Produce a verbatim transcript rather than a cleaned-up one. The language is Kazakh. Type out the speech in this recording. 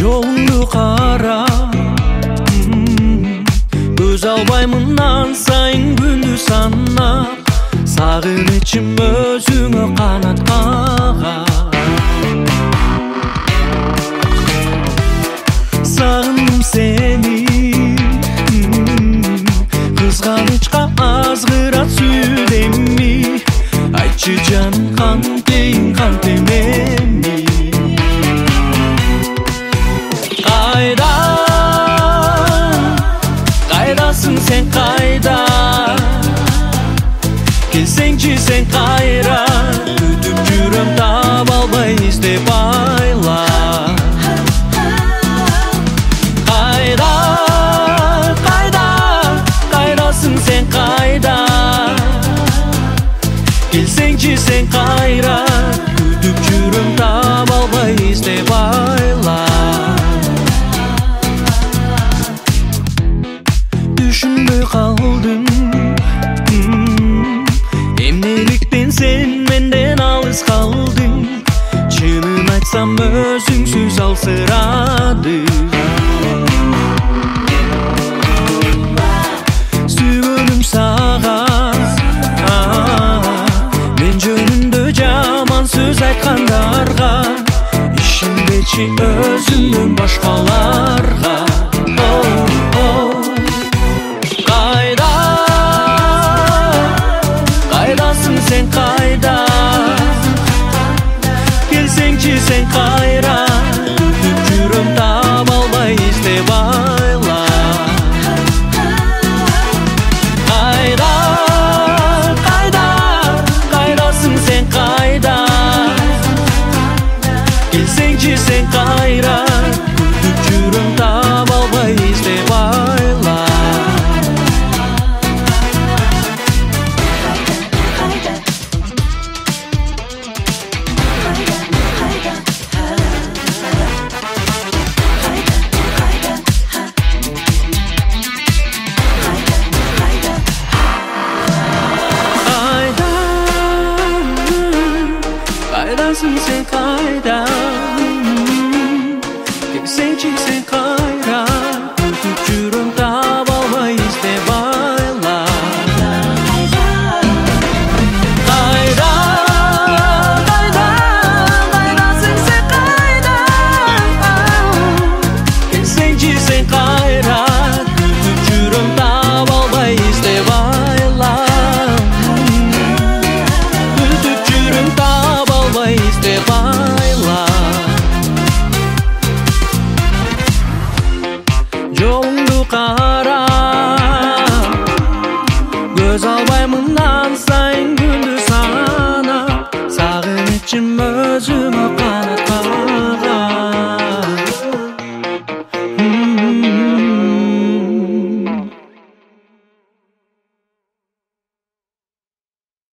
Жолыңды кара, көз албаймын сайын күндү санап, сагынычым өзүңө канат кагат. Сагындым сени, кызганычка азгырат сүйлеми, айтчы жаным кантейин кантемени. Кайда, кайдасың сен кайда, келсеңчи сен кайра, күтүп жүрөм таба албай издеп айла. Кайда, кайда, кайдасың сен кайда, келсеңчи сен кайра, күтүп жүрөм таба албай издеп айла. Düşünbөй калдым, эмнеликтен сен менден алыс калдың, чынын айтсам өзүңсүз алсырадым. Сүйгөнүм сага, мен жөнүндө жаман сөз айткандарга, ишенбечи өзүмдөн башкаларга. Sen kayda, келсеңчи sen kayra, күтүп жүрөм таба албай издеп айла. Кайда, кайда, кайдасың sen kayda, келсеңчи sen kayra, күтүп жүрөм таба албай издеп айла. Kaydansın sen kayda, келсеңчи sen kayra, күтүп жүрөm таба албай издеп айла. Кайда, кайда, кайдасың sen kayda, келсеңчи sen kayra, күтүп жүрөм таба албай издеп айла. Күтүп жүрөм таба албай издеп айла. Жолыңды кара,